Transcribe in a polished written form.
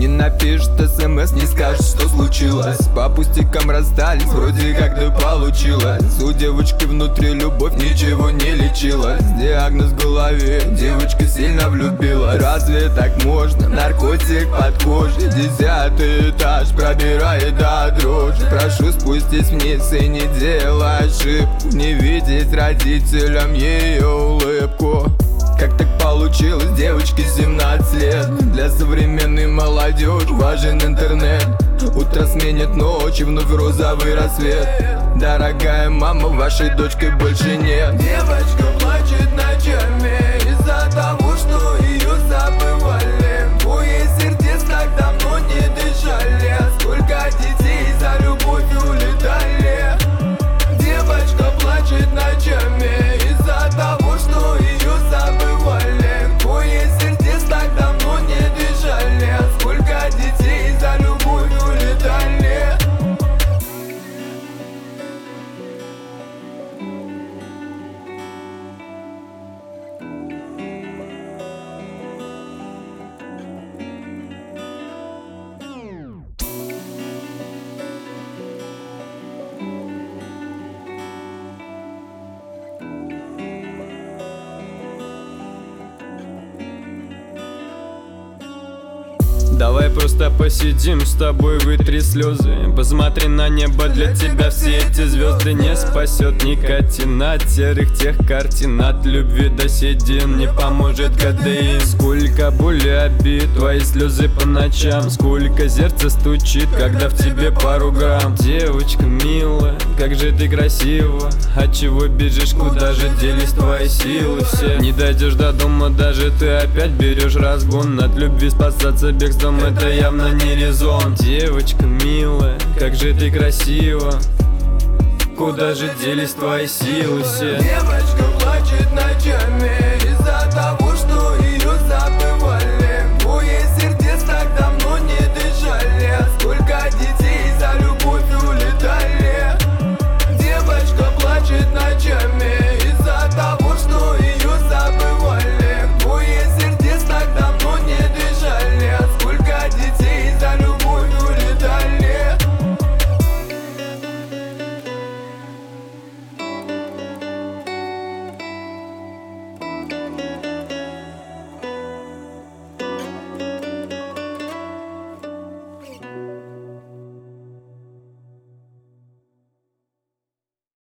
напишет смс, не скажет, что случилось. По пустякам расстались, вроде как да получилось. У девочки внутри любовь ничего не лечилась. Диагноз в голове, девочка сильно влюбила. Разве так можно? Наркотик под кожей. 10-й этаж пробирает до дрожи. Прошу спустись вниз и не делай ошибку, не видеть родителям ее улыбку. Как так получилось, девочке 17 лет? Для современной молодежи важен интернет. Утро сменит ночь и вновь розовый рассвет. Дорогая мама, вашей дочкой больше нет. Девочка плачет ночами из-за того, что ее забывали. Двое сердец так давно не дышали. Сколько детей за любовь улетали. Девочка плачет ночами из-за того, что ее забывали. Двое сердец так давно не дышали. Сколько детей за любовь улетали. Давай просто посидим с тобой, вытри слезы. Посмотри на небо, для тебя все эти звезды. Не спасет никотин от серых тех картин. От любви до седин не поможет кадеин. Сколько боли, обид, твои слезы по ночам. Сколько сердце стучит, когда в тебе пару грамм. Девочка милая, как же ты красива. От чего бежишь, куда же делись твои силы все? Не дойдешь до дома, даже ты опять берешь разгон. От любви спасаться бегством, это явно не резон. Девочка милая, как же ты красива. Куда же делись твои силы все? Девочка